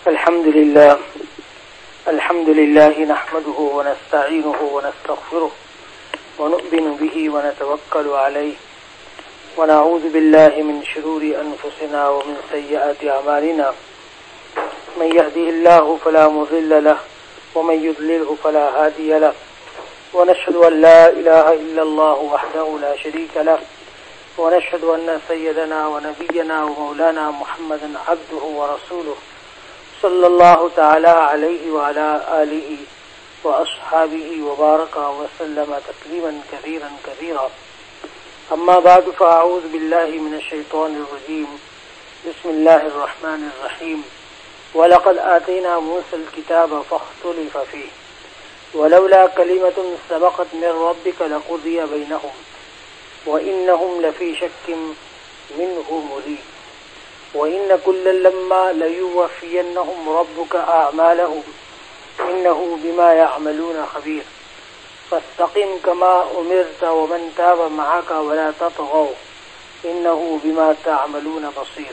الحمد لله نحمده ونستعينه ونستغفره ونؤمن به ونتوكل عليه ونعوذ بالله من شرور أنفسنا ومن سيئات أعمالنا من يهده الله فلا مضل له ومن يضلله فلا هادي له ونشهد أن لا إله إلا الله وحده لا شريك له ونشهد أن سيدنا ونبينا ومولانا محمدا عبده ورسوله صلى الله تعالى عليه وعلى آله وأصحابه وبارك وسلم تسليما كثيرا كثيرا أما بعد فأعوذ بالله من الشيطان الرجيم بسم الله الرحمن الرحيم ولقد آتينا موسى الكتاب فاختلف فيه ولولا كلمة سبقت من ربك لقضي بينهم وإنهم لفي شك منه مريب وإن كلا لما ليوفينهم ربك أعمالهم إنه بما يعملون خبير فاستقم كما أمرت ومن تاب معك ولا تطغوا إنه بما تعملون بصير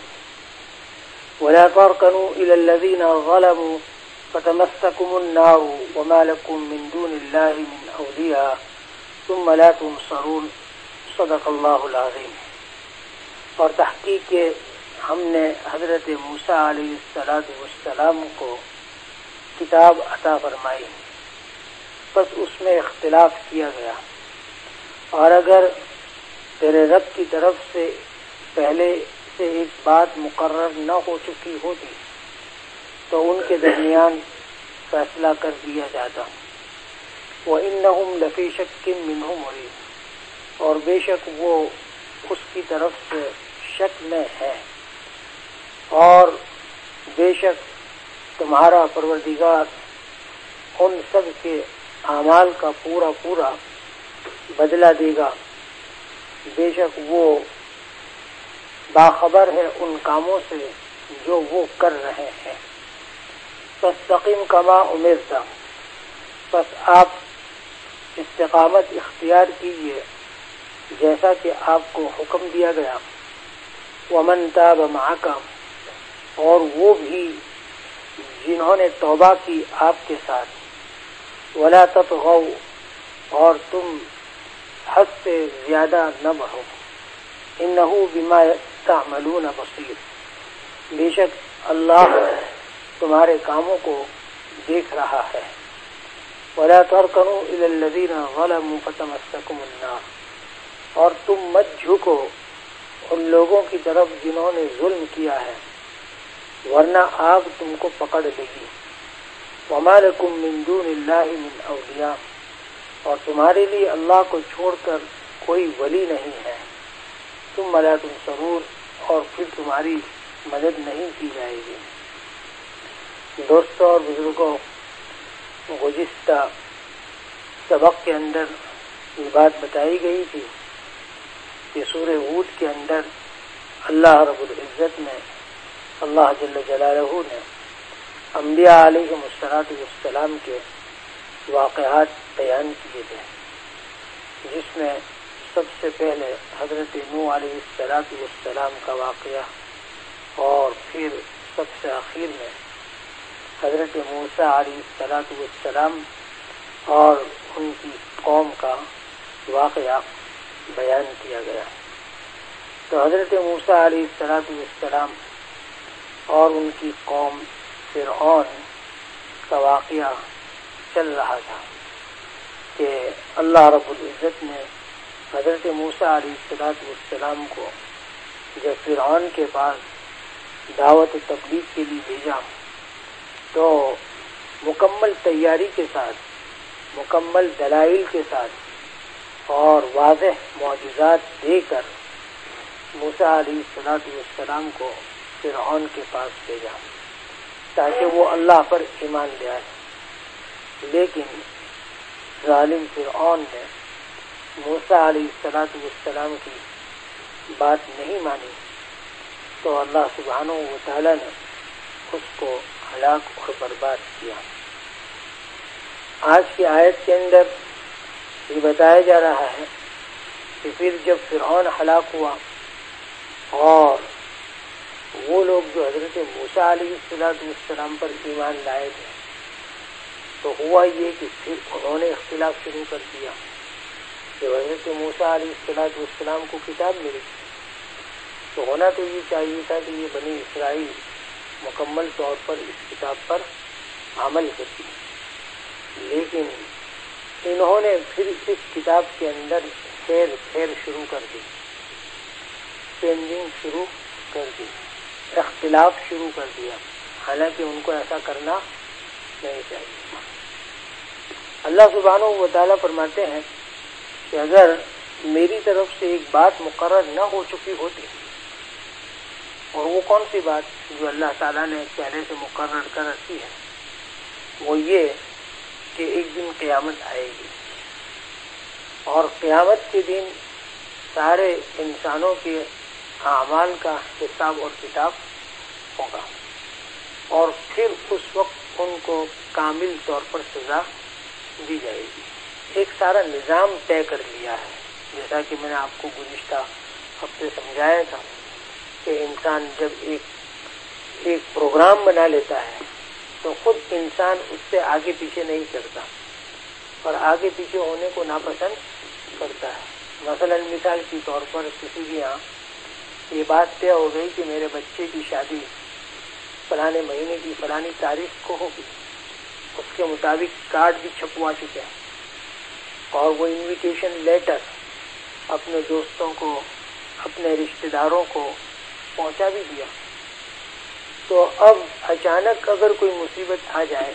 ولا تركنوا إلى الذين ظلموا فتمسكم النار وما لكم من دون الله من أولياء ثم لا تنصرون صدق اللہ العظیم۔ اور تحقیق کہ ہم نے حضرت موسیٰ علیہ السلام کو کتاب عطا فرمائی، بس اس میں اختلاف کیا گیا، اور اگر تیرے رب کی طرف سے پہلے سے ایک بات مقرر نہ ہو چکی ہوتی تو ان کے درمیان فیصلہ کر دیا جاتا۔ وَإِنَّهُمْ لَفِي شَكٍّ مِّنْهُ مُرِيبٍ، اور بے شک وہ اس کی طرف سے شک میں ہے، اور بے شک تمہارا پروردگار ان سب کے اعمال کا پورا پورا بدلہ دے گا، بے شک وہ باخبر ہے ان کاموں سے جو وہ کر رہے ہیں۔ فاستقم کما امرت، بس آپ استقامت اختیار کیجیے جیسا کہ آپ کو حکم دیا گیا۔ ومن تاب معک، اور وہ بھی جنہوں نے توبہ کی آپ کے ساتھ۔ ولا تطغوا، اور تم حد سے زیادہ نہ بڑھو۔ انہ بما تعملون بصیر، بے شک اللہ تمہارے کاموں کو دیکھ رہا ہے۔ ولا ترکنوا الی الذین ظلموا فتمسکم النار، اور تم مت جھکو ان لوگوں کی طرف جنہوں نے ظلم کیا ہے، ورنہ آگ تم کو پکڑ لے گی۔ وما لکم من دون اللہ من اولیاء، اور تمہارے لیے اللہ کو چھوڑ کر کوئی ولی نہیں ہے۔ ثم لا تنصرون، اور پھر تمہاری مدد نہیں کی جائے گی۔ دوستوں اور بزرگوں، گزشتہ سبق کے اندر یہ بات بتائی گئی تھی کہ سورہ ہود کے اندر اللہ رب العزت نے، اللہ جل جلالہ نے انبیاء علیہم السلام کے واقعات بیان کیے تھے، جس میں سب سے پہلے حضرت نوح علیہ السلام کا واقعہ، اور پھر سب سے آخر میں حضرت موسیٰ علیہ السلام اور ان کی قوم کا واقعہ بیان کیا گیا۔ تو حضرت موسیٰ علیہ السلام اور ان کی قوم فرعون کا واقعہ چل رہا تھا کہ اللہ رب العزت نے حضرت موسیٰ علیہ السلام کو جب فرعون کے پاس دعوت تبلیغ کے لیے بھیجا تو مکمل تیاری کے ساتھ، مکمل دلائل کے ساتھ اور واضح معجزات دے کر موسیٰ علیہ السلام کو فرعون کے پاس بھیجا تاکہ وہ اللہ پر ایمان لے آئے، لیکن ظالم فرعون نے موسیٰ علیہ السلام کی بات نہیں مانی، تو اللہ سبحانہ و تعالیٰ نے اس کو ہلاک اور برباد کیا۔ آج کی آیت کے اندر یہ بتایا جا رہا ہے کہ پھر جب فرعون ہلاک ہوا اور وہ لوگ جو حضرت موسیٰ علیہ السلام پر ایمان لائے تھے، تو ہوا یہ کہ پھر انہوں نے اختلاف شروع کر دیا کہ حضرت موسیٰ علیہ السلام کو کتاب ملی، تو ہونا تو یہ چاہیے تھا کہ یہ بنی اسرائیل مکمل طور پر اس کتاب پر عمل کرتی، لیکن انہوں نے پھر اس کتاب کے اندر ہیر پھیر شروع کر دی، چینجنگ شروع کر دی، اختلاف شروع کر دیا، حالانکہ ان کو ایسا کرنا نہیں چاہیے۔ اللہ سبحانہ و تعالیٰ فرماتے ہیں کہ اگر میری طرف سے ایک بات مقرر نہ ہو چکی ہوتی، اور وہ کون سی بات جو اللہ تعالیٰ نے پہلے سے مقرر کر رکھی ہے، وہ یہ کہ ایک دن قیامت آئے گی، اور قیامت کے دن سارے انسانوں کے اعمال کا حساب اور کتاب ہوگا، اور پھر اس وقت ان کو کامل طور پر سزا دی جائے گی۔ ایک سارا نظام طے کر لیا ہے، جیسا کہ میں نے آپ کو گزشتہ ہفتے سمجھایا تھا کہ انسان جب ایک پروگرام بنا لیتا ہے تو خود انسان اس سے آگے پیچھے نہیں کرتا، اور آگے پیچھے ہونے کو ناپسند کرتا ہے۔ مثلا مثال کے طور پر کسی بھی یہاں یہ بات طے ہو گئی کہ میرے بچے کی شادی فلانے مہینے کی فلانی تاریخ کو ہوگی، اس کے مطابق کارڈ بھی چھپوا چکے ہیں، اور وہ انویٹیشن لیٹر اپنے دوستوں کو، اپنے رشتہ داروں کو پہنچا بھی دیا، تو اب اچانک اگر کوئی مصیبت آ جائے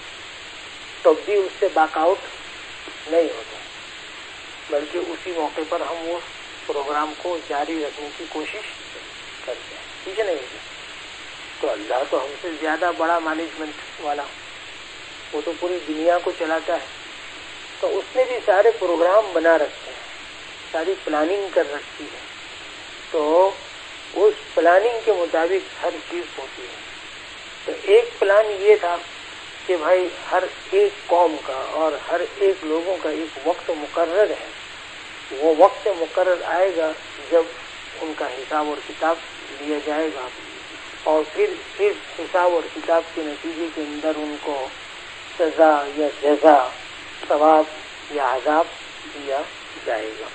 تو بھی اس سے بیک آؤٹ نہیں ہوتا، بلکہ اسی موقع پر ہم اس پروگرام کو جاری رکھنے کی کوشش کرتے ہیں، ٹھیک ہے نہیں ہوتا۔ تو اللہ تو ہم سے زیادہ بڑا مینجمنٹ والا، وہ تو پوری دنیا کو چلاتا ہے، تو اس نے بھی سارے پروگرام بنا رکھے ہیں، ساری پلاننگ کر رکھی ہے، تو اس پلاننگ کے مطابق ہر چیز ہوتی ہے۔ تو ایک پلان یہ تھا کہ بھائی ہر ایک قوم کا اور ہر ایک لوگوں کا ایک وقت مقرر ہے، وہ وقت مقرر آئے گا جب ان کا حساب اور کتاب لیا جائے گا، اور پھر اس حساب اور کتاب کے نتیجے کے اندر ان کو سزا یا جزا، ثواب یا عذاب دیا جائے گا۔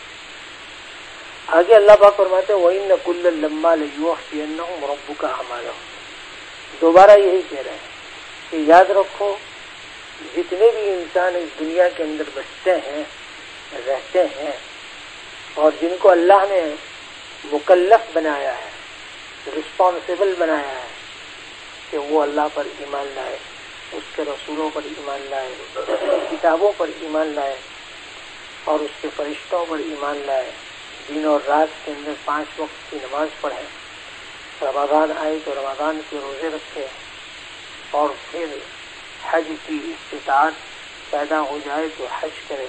آگے اللہ پاک فرماتے ہیں وَإِنَّ كُلًّا لَمَّا لَيُوَفِّيَنَّهُمْ رَبُّكَ أَعْمَالَهُمْ۔ دوبارہ یہی کہہ رہے ہیں کہ یاد رکھو جتنے بھی انسان اس دنیا کے اندر بستے ہیں، رہتے ہیں، اور جن کو اللہ نے مکلف بنایا ہے، رسپانسیبل بنایا ہے کہ وہ اللہ پر ایمان لائے، اس کے رسولوں پر ایمان لائے، اس کی کتابوں پر ایمان لائے، اور اس کے فرشتوں پر ایمان لائے، دن اور رات کے اندر 5 وقت کی نماز پڑھیں، رمضان آئے تو رمضان کے روزے رکھے، اور پھر حج کی استطاعت پیدا ہو جائے تو حج کرے،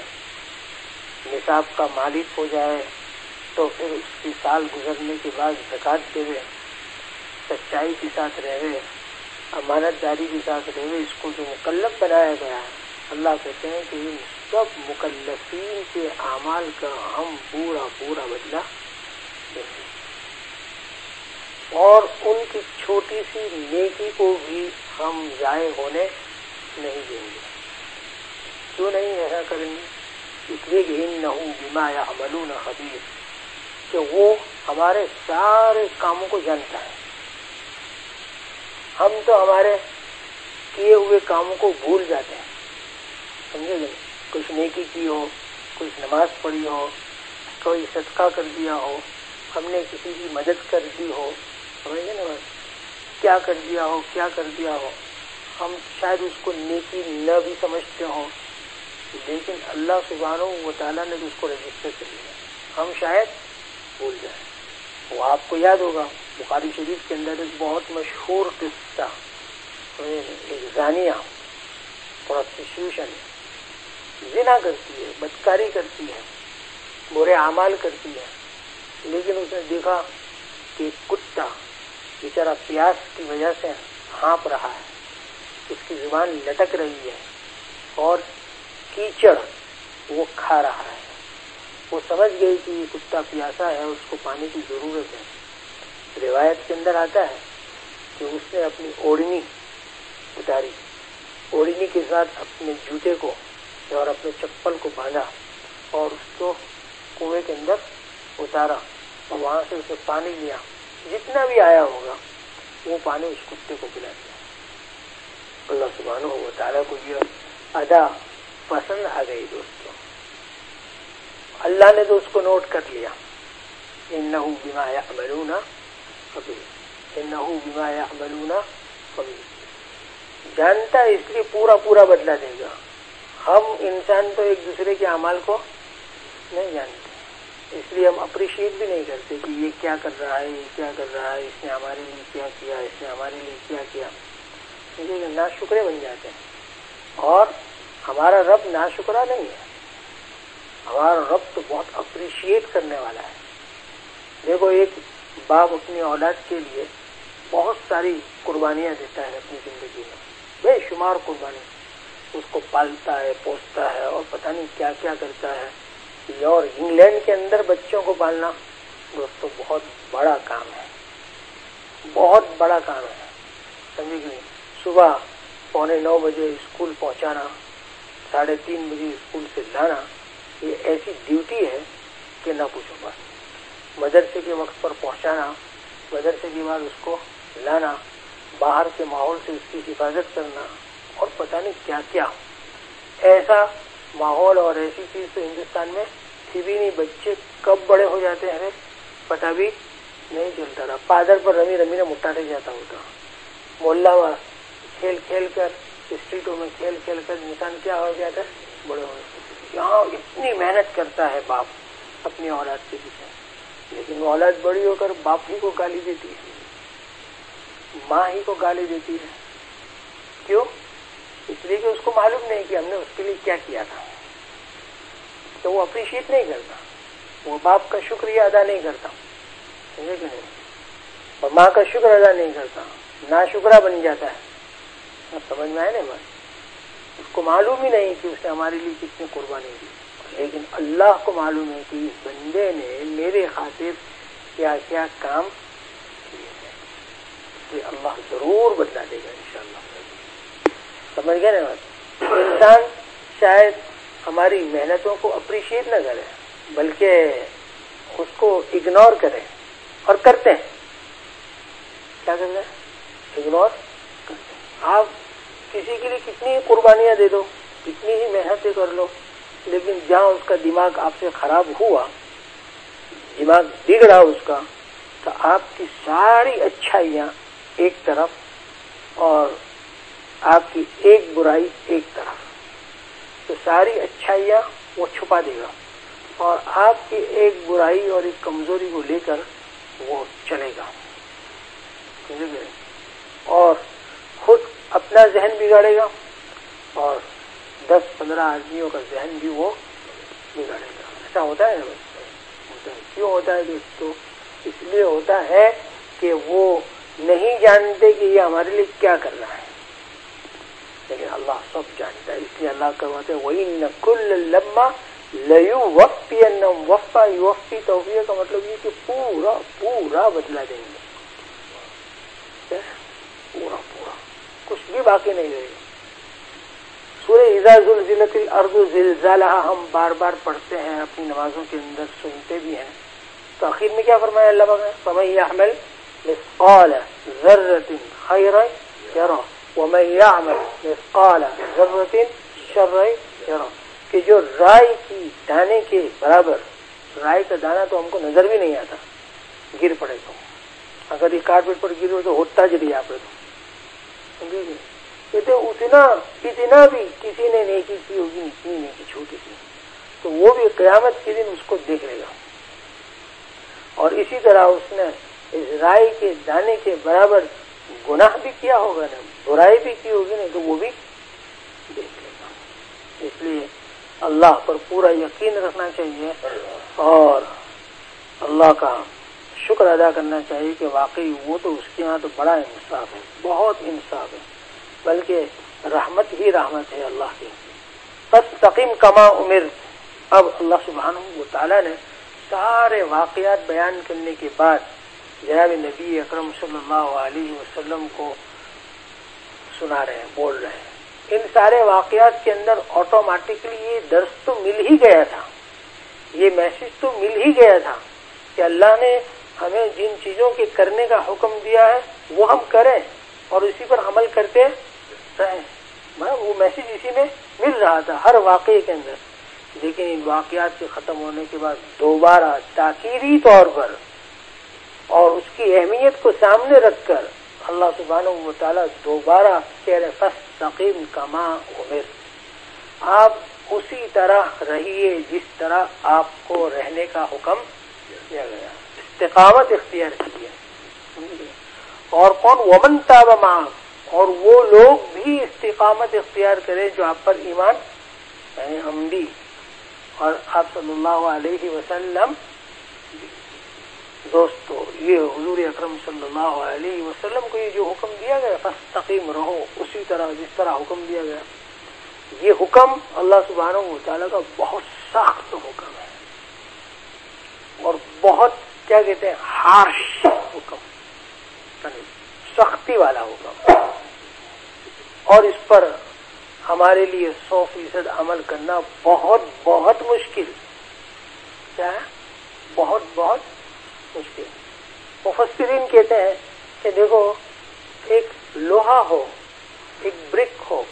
نصاب کا مالک ہو جائے تو پھر اس کی سال گزرنے کے بعد زکوٰۃ دے، سچائی کے ساتھ رہے، امانت داری کے ساتھ رہے، اس کو جو مکلف بنایا گیا ہے، اللہ کہتے ہیں کہ ان سب مکلفین کے اعمال کا ہم پورا پورا بدلہ دیں گے، اور ان کی چھوٹی سی نیکی کو بھی ہم ضائع ہونے نہیں دیں گے۔ کیوں نہیں ایسا کریں گے؟ اس لیے کہ انہ بما یعملون خبیر، کہ وہ ہمارے سارے کاموں کو جانتا ہے۔ ہم تو ہمارے کیے ہوئے کاموں کو بھول جاتے ہیں، سمجھے گئے؟ کچھ نیکی کی ہو، کچھ نماز پڑھی ہو، کوئی صدقہ کر دیا ہو، ہم نے کسی کی مدد کر دی ہو، سمجھے نا، کیا کر دیا ہو، کیا کر دیا ہو، ہم شاید اس کو نیکی نہ بھی سمجھتے ہوں، لیکن اللہ سبحانہ و تعالیٰ نے اس کو رجسٹر کر لیا، ہم شاید بھول جائیں۔ وہ آپ کو یاد ہوگا بخاری شریف کے اندر ایک بہت مشہور قصہ، ایک زانیہ پروسٹیٹیوشن، زنا کرتی ہے، بدکاری کرتی ہے، برے اعمال کرتی ہے، لیکن اس نے دیکھا کہ کتا بیچارہ پیاس کی وجہ سے ہانپ رہا ہے، اس کی زبان لٹک رہی ہے، اور کیچڑ وہ کھا رہا ہے۔ وہ سمجھ گئی کہ یہ کتا پیاسا ہے، اس کو پانی کی ضرورت ہے۔ روایت کے اندر آتا ہے کہ اس نے اپنی اوڑھنی اتاری، اوڑھنی کے ساتھ اپنے جوتے کو اور اپنے چپل کو باندھا اور اس کو کنویں کے اندر اتارا اور وہاں سے اسے پانی لیا، جتنا بھی آیا ہوگا وہ پانی اس کتے کو پلا دیا۔ اللہ سبحانہ و تعالیٰ کو یہ ادا پسند آ گئی دوستوں، اللہ نے تو اس کو نوٹ کر لیا، انہ بما یعملون خبیر، انہ بما یعملون خبیر، جانتا ہے اس لیے پورا بدلا دے گا۔ ہم انسان تو ایک دوسرے کے اعمال کو نہیں جانتے، اس لیے ہم اپریشیٹ بھی نہیں کرتے کہ یہ کیا کر رہا ہے، یہ کیا کر رہا ہے، اس نے ہمارے لیے کیا کیا، اس نے ہمارے لیے کیا کیا، ناشکرے بن جاتے ہیں۔ اور ہمارا رب ناشکرا نہیں ہے، ہمارا رب تو بہت اپریشیٹ کرنے والا ہے۔ دیکھو ایک باپ اپنی اولاد کے لیے بہت ساری قربانیاں دیتا ہے اپنی زندگی میں، بے شمار قربانی، اس کو پالتا ہے، پوستا ہے اور پتہ نہیں کیا کیا کرتا ہے۔ اور انگلینڈ کے اندر بچوں کو پالنا دوستو بہت بڑا کام ہے، بہت بڑا کام ہے، سمجھے کہ نہیں؟ صبح 8:45 بجے اسکول پہنچانا، 3:30 بجے اسکول سے لانا، یہ ایسی ڈیوٹی ہے کہ نہ پوچھو بس۔ مدرسے کے وقت پر پہنچانا، مدرسے کے بعد اس کو لانا، باہر کے ماحول سے اس کی حفاظت کرنا اور پتہ نہیں کیا کیا، ایسا ماحول اور ایسی چیز تو ہندوستان میں تھی بھی نہیں۔ بچے کب بڑے ہو جاتے ہیں پتہ بھی نہیں چلتا تھا، پادر پر رمی نے مٹا رہ جاتا ہوتا، محلہ میں کھیل کھیل کر، اسٹریٹوں میں کھیل کھیل کر انسان کیا ہو جاتا ہے، بڑے ہو جاتے۔ یہاں اتنی محنت کرتا ہے باپ اپنی اولاد کے پیچھے، لیکن اولاد بڑی ہو کر باپ ہی کو گالی دیتی ہے، ماں ہی کو گالی دیتی ہے۔ کیوں؟ اس لیے کہ اس کو معلوم نہیں کہ ہم نے اس کے لیے کیا کیا تھا، تو وہ اپریشیٹ نہیں کرتا، وہ باپ کا شکریہ ادا نہیں کرتا، سمجھے کہ نہیں؟ اور ماں کا شکر ادا نہیں کرتا، ناشکرا بن جاتا ہے۔ سمجھ میں آئے نا بات؟ اس کو معلوم ہی نہیں کہ اس نے ہمارے لیے کتنی قربانی دی، لیکن اللہ کو معلوم ہے کہ اس بندے نے میرے خاطر کیا کیا کام کیے ہیں، تو اللہ ضرور بدلا دے گا انشاءاللہ۔ سمجھ گئے نا بات؟ انسان شاید ہماری محنتوں کو اپریشیٹ نہ کرے بلکہ اس کو اگنور کرے، اور کرتے ہیں، کیا کرتے ہیں؟ اگنور کرتے ہیں۔ آپ کسی کے لیے کتنی قربانیاں دے دو، کتنی ہی محنتیں کر لو، لیکن جہاں اس کا دماغ آپ سے خراب ہوا، دماغ بگڑا اس کا، تو آپ کی ساری اچھائیاں ایک طرف اور آپ کی ایک برائی ایک طرف، تو ساری اچھائیاں وہ چھپا دے گا اور آپ کی ایک برائی اور ایک کمزوری کو لے کر وہ چلے گا، اور خود اپنا ذہن بگاڑے گا اور 10-15 آدمیوں کا ذہن بھی وہ بگاڑے گا۔ ایسا ہوتا ہے نا؟ کیوں ہوتا ہے دوستو؟ اس لیے ہوتا ہے کہ وہ نہیں جانتے کہ یہ ہمارے لیے کیا کر رہا ہے، لیکن اللہ سب جانتا ہے، اس لیے اللہ کرواتے ہیں وَإِنَّ كُلَّ لَمَّا لَيُوَفِّيَنَّهُمْ وَفَّى يُوَفِّي توفیہ کا مطلب یہ کہ پورا بدلا دیں گے، پورا کچھ بھی باقی نہیں رہے گا۔ سورہ اذا زلزلت الارض زلزالها ہم بار بار پڑھتے ہیں اپنی نمازوں کے اندر، سنتے بھی ہیں، تو آخر میں کیا فرمایا اللہ پاک نے؟ فَمَن يَعْمَلْ مِثْقَالَ ذَرَّةٍ خَيْرًا يَرَهُ وَمَن يَعْمَلْ مِثْقَالَ ذَرَّةٍ شَرًّا يَرَهُ، کہ جو رائی کی دانے کے برابر، رائی کا دانہ تو ہم کو نظر بھی نہیں آتا، گر پڑے تو، اگر یہ کارپیٹ پر گر تو ہوتا جڑی آپ تو سمجھے گے، کہتے اتنا بھی کسی نے نیکی کی ہوگی، اتنی نیکی چھوٹی سی، تو وہ بھی قیامت کے دن اس کو دیکھ لے گا، اور اسی طرح اس نے اس رائی کے دانے کے برابر گناہ بھی کیا ہوگا نا، برائی بھی کی ہوگی نا، تو وہ بھی دیکھ لے گا۔ اس لیے اللہ پر پورا یقین رکھنا چاہیے اور اللہ کا شکر ادا کرنا چاہیے کہ واقعی وہ تو اس کے ہاں تو بڑا انصاف ہے، بہت انصاف ہے، بلکہ رحمت ہی رحمت ہے اللہ کی۔ فاستقم کما امرت، اب اللہ سبحانہ و تعالیٰ نے سارے واقعات بیان کرنے کے بعد جناب نبی اکرم صلی اللہ علیہ وسلم کو سنا رہے ہیں، بول رہے ہیں. ان سارے واقعات کے اندر آٹومیٹکلی یہ درس تو مل ہی گیا تھا، یہ میسج تو مل ہی گیا تھا کہ اللہ نے ہمیں جن چیزوں کے کرنے کا حکم دیا ہے وہ ہم کریں اور اسی پر عمل کرتے رہیں. وہ میسج اسی میں مل رہا تھا ہر واقعے کے اندر. لیکن ان واقعات کے ختم ہونے کے بعد دوبارہ تاکیدی طور پر اور اس کی اہمیت کو سامنے رکھ کر اللہ سبحانہ و تعالیٰ دوبارہ کہہ رہے فاستقم کما امر، آپ اسی طرح رہیے جس طرح آپ کو رہنے کا حکم دیا گیا، استقامت اختیار کیجیے. اور کون؟ ومن تاب معک، اور وہ لوگ بھی استقامت اختیار کریں جو آپ پر ایمان یعنی ہم بھی اور آپ صلی اللہ علیہ وسلم. دوستو یہ حضور اکرم صلی اللہ علیہ وسلم کو یہ جو حکم دیا گیا فاستقیم، رہو اسی طرح جس طرح حکم دیا گیا، یہ حکم اللہ سبحانہ و تعالیٰ کا بہت سخت حکم ہے اور بہت کیا کہتے ہیں ہارش حکم، سختی والا حکم. اور اس پر ہمارے لیے 100% عمل کرنا بہت بہت مشکل. کیا ہے؟ بہت بہت مشکل. مفسرین کہتے ہیں کہ دیکھو ایک لوہا ہو، ایک برک ہو،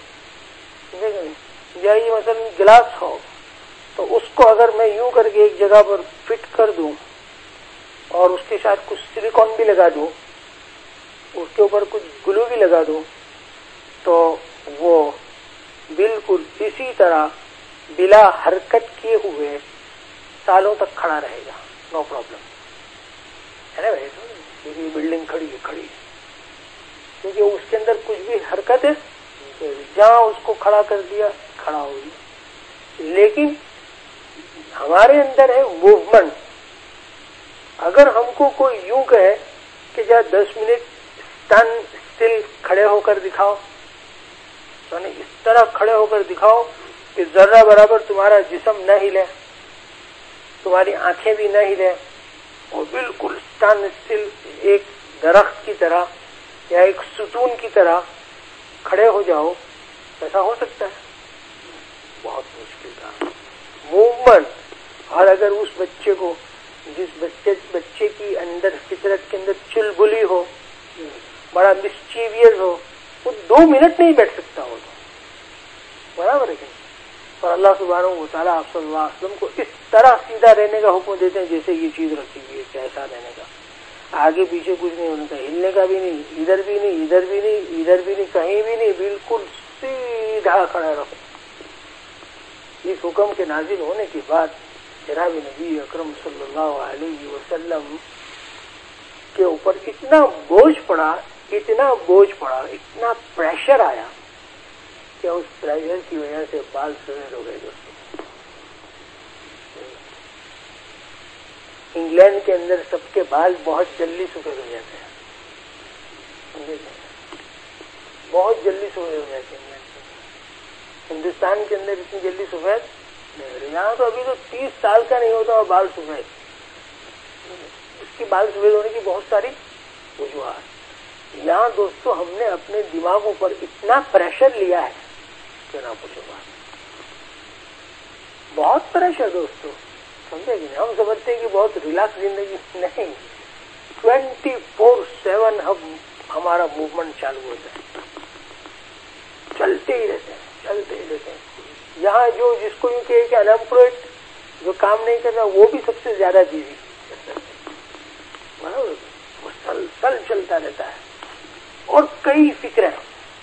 یا یہ مثلا گلاس ہو، تو اس کو اگر میں یوں کر کے ایک جگہ پر فٹ کر دوں اور اس کے ساتھ کچھ سلیکون بھی لگا دوں، اس کے اوپر کچھ گلو بھی لگا دوں، تو وہ بالکل اسی طرح بلا حرکت کیے ہوئے سالوں تک کھڑا رہے گا، نو پرابلم ہے نا بھائی. کیونکہ یہ بلڈنگ کھڑی ہے کیونکہ اس کے اندر کچھ بھی حرکت ہے، جہاں اس کو کھڑا کر دیا کھڑا ہو گیا. لیکن ہمارے اندر ہے موومنٹ. اگر ہم کو کوئی یوں کہے کہ جا 10 منٹ اسٹینڈ اسٹل کھڑے ہو کر دکھاؤ، یعنی اس طرح کھڑے ہو کر دکھاؤ کہ ذرہ برابر تمہارا جسم نہ ہلے، تمہاری آنکھیں بھی نہ ہلے، اور بالکل اسٹینڈ اسٹل ایک درخت کی طرح یا ایک ستون کی طرح کھڑے ہو جاؤ، ایسا ہو سکتا ہے؟ بہت مشکل تھا موومنٹ. اور اگر اس بچے کو، جس بچے کی اندر فطرت کے اندر چلبلی ہو، بڑا مسچیویس ہو، وہ 2 منٹ نہیں بیٹھ سکتا ہو تو برابر ہے. اور اللہ سبحانہ و تعالیٰ آپ صلی اللہ علیہ وسلم کو اس طرح سیدھا رہنے کا حکم دیتے ہیں جیسے یہ چیز رکھی ہوئی ہے، کیسا رہنے کا، آگے پیچھے کچھ نہیں ہونے کا، ہلنے کا بھی نہیں، ادھر بھی نہیں، ادھر بھی نہیں، ادھر بھی نہیں، کہیں بھی نہیں، بالکل سیدھا کھڑا رہو. اس حکم کے نازل ہونے کے بعد جناب نبی اکرم صلی اللہ علیہ وسلم کے اوپر اتنا بوجھ پڑا، اتنا پریشر آیا کہ اس پریشر کی وجہ سے بال سفید ہو گئے. دوستوں انگلینڈ کے اندر سب کے بال بہت جلدی سفید ہو جاتے ہیں، بہت جلدی سفید ہو جاتے ہیں. ہندوستان کے اندر اتنی جلدی سفید نہیں ہوتے. یہاں تو ابھی تو 30 سال کا نہیں ہوتا اور بال سفید. اس کی بال سفید ہونے کی بہت ساری وجوہات. یہاں دوستو ہم نے اپنے دماغوں پر اتنا پریشر لیا ہے کہ نہ پوچھو بات. بہت پریشر دوستو، سمجھے کہ نہیں؟ ہم سمجھتے ہیں کہ بہت ریلیکس زندگی، نہیں. 24/7 ہمارا موومنٹ چالو ہوتا ہے، چلتے ہی رہتے ہیں. یہاں جس کو یوں کہ ان ایمپلائڈ، جو کام نہیں کرتا، وہ بھی سب سے زیادہ بیوی، مسلسل چلتا رہتا ہے. اور کئی فکریں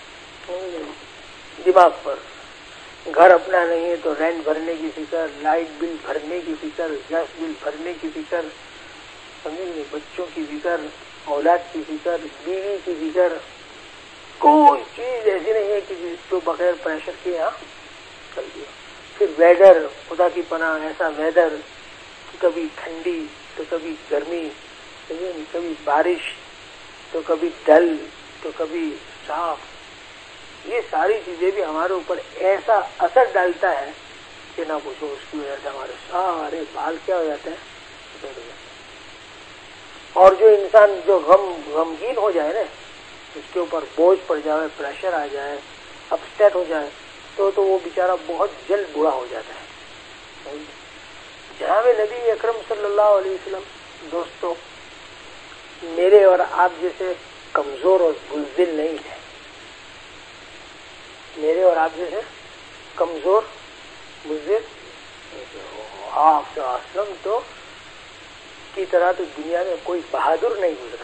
دماغ پر، گھر اپنا نہیں ہے تو رینٹ بھرنے کی فکر، لائٹ بل بھرنے کی فکر، گیس بل بھرنے کی فکر، سمجھے، بچوں کی فکر، اولاد کی فکر، بیوی کی فکر. کوئی چیز ایسی نہیں ہے کہ جس کو بغیر پریشر کے یہاں چل دیا. پھر ویدر، خدا کی پناہ، ایسا ویدر، کبھی ٹھنڈی تو کبھی گرمی، کبھی بارش تو کبھی ڈل تو کبھی صاف. یہ ساری چیزیں بھی ہمارے اوپر ایسا اثر ڈالتا ہے کہ نہ پوچھو. اس کی وجہ سے ہمارے سارے بال کیا ہو جاتے ہیں، سفید ہو جاتے ہیں. اور جو انسان جو غمگین ہو جائے نا، اس کے اوپر بوجھ پڑ جائے، پریشر آ جائے، اپسیٹ ہو جائے، تو وہ بیچارہ بہت جلد بوڑھا ہو جاتا ہے۔ جناب نبی اکرم صلی اللہ علیہ وسلم دوستو میرے اور آپ جیسے کمزور اور بزدل نہیں ہے، میرے اور آپ جیسے کمزور بزدل آپ سے اسلم تو کی طرح تو دنیا میں کوئی بہادر نہیں گزرا،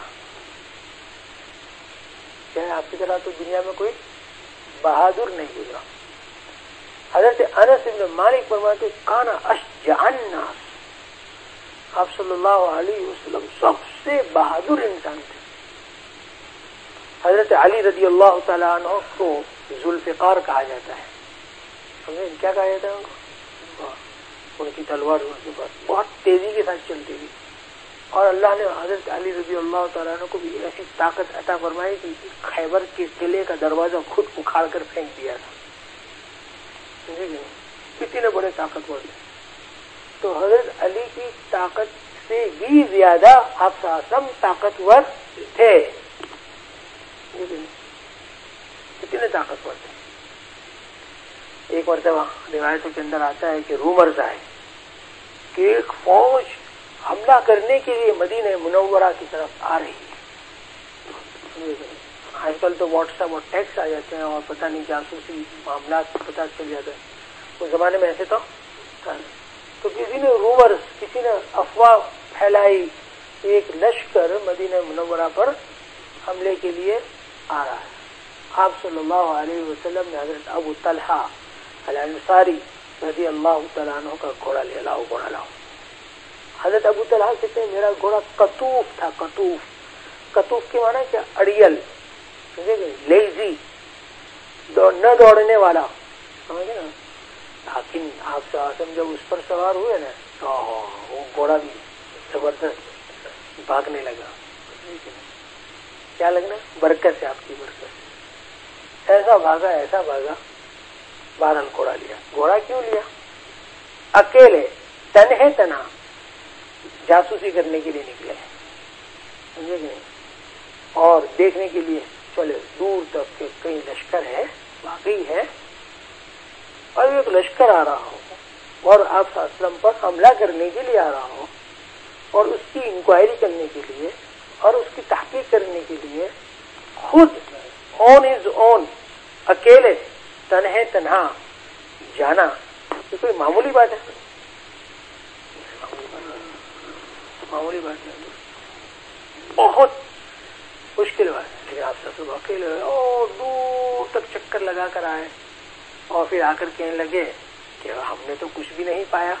کیا آپ کی طرح تو دنیا میں کوئی بہادر نہیں گزرا۔ حضرت انس بن مالک فرماتے کانا اشجع الناس، آپ صلی اللہ علیہ وسلم سب سے بہادر انسان تھے۔ حضرت علی رضی اللہ تعالیٰ عنہ کو ذوالفقار کہا جاتا ہے، سمجھے کیا کہا جاتا ہے ان کو؟ ان کی تلوار ان کے پاس بہت تیزی کے ساتھ چلتی تھی، اور اللہ نے حضرت علی رضی اللہ تعالیٰ عنہ کو بھی ایسی طاقت عطا فرمائی کہ خیبر کے قلعے کا دروازہ خود اکھاڑ کر پھینک دیا تھا، کتنے بڑے طاقتور تھے۔ تو حضرت علی کی طاقت سے بھی زیادہ آپ صاحب طاقتور تھے، کتنے طاقتور تھے۔ ایک مرتبہ روایتوں کے اندر آتا ہے کہ رومرز آئے کہ ایک فوج حملہ کرنے کے لیے مدینہ منورہ کی طرف آ رہی ہے۔ آج کل تو واٹس ایپ اور ٹیکسٹ آ جاتے ہیں اور پتہ نہیں جاسوسی معاملات پتہ چل جاتا ہے، اس زمانے میں ایسے تو کسی نے رومرز، کسی نے افواہ پھیلائی ایک لشکر مدینہ منورہ پر حملے کے لیے آ رہا ہے۔ آپ صلی اللہ علیہ وسلم نے حضرت ابو طلحہ الانصاری رضی اللہ تعالیٰ عنہ کا گھوڑا لے لاؤ، گھوڑا لاؤ۔ حضرت ابو طلحہ کہتے ہیں میرا گھوڑا قطوف تھا، قطوف کے معنی کیا؟ اڑیل، لیزی، نہ دوڑنے والا، سمجھے نا۔ لیکن آپ جب اس پر سوار ہوئے نا تو وہ گھوڑا بھی زبردست بھاگنے لگا، کیا لگنا؟ برکت ہے، آپ کی برکت۔ ایسا بھاگا، بہرحال گھوڑا لیا۔ گھوڑا کیوں لیا؟ اکیلے تنہا جاسوسی کرنے کے لیے نکلے، سمجھے کہ نہیں؟ اور دیکھنے کے لیے چلے دور تک کہ کہیں لشکر ہے، واقعی ہے، اور ایک لشکر آ رہا ہو اور آپ صلی اللہ علیہ وسلم پر حملہ کرنے کے لیے آ رہا ہو، اور اس کی انکوائری کرنے کے لیے اور اس کی تحقیق کرنے کے لیے خود آن ہز اون اکیلے تنہا جانا، یہ کوئی معمولی بات ہے؟ معمولی بات نہیں، بہت مشکل بات ہے۔ لیکن آپ سب اکیلے اور دور تک چکر لگا کر آئے اور پھر آ کر کہنے لگے کہ ہم نے تو کچھ بھی نہیں پایا،